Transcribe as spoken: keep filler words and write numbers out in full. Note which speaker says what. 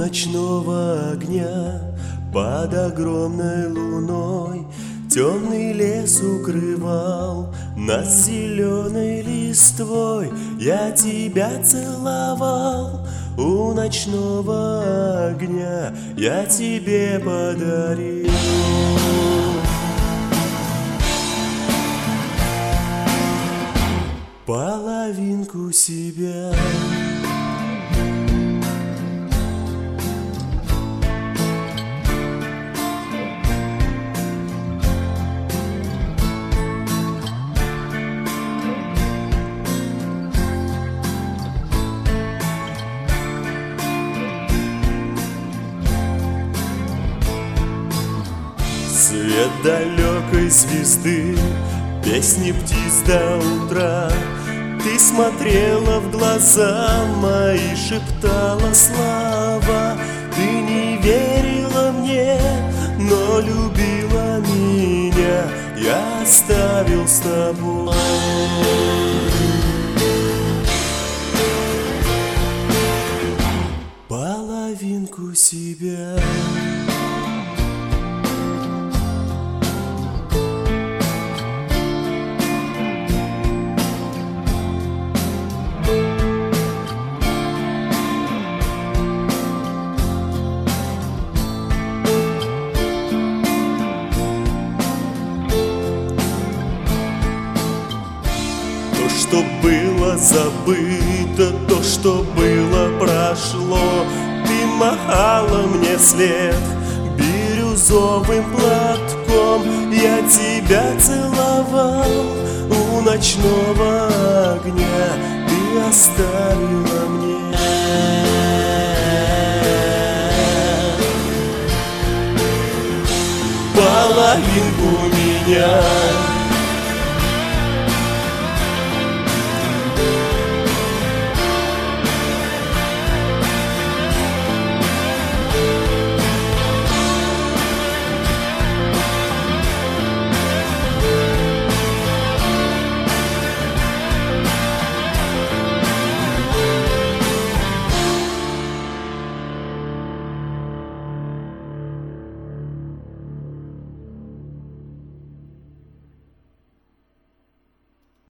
Speaker 1: ночного огня под огромной луной темный лес укрывал нас зеленой листвой. Я тебя целовал у ночного огня, я тебе подарил половинку себя. Свет далекой звезды, песни птиц до утра. Ты смотрела в глаза мои, шептала слова. Ты не верила мне, но любила меня. Я оставил с тобой половинку себя. То, что было забыто, то, что было прошло. Ты махала мне вслед бирюзовым платком. Я тебя целовал у ночного огня. Ты оставила мне половинку меня.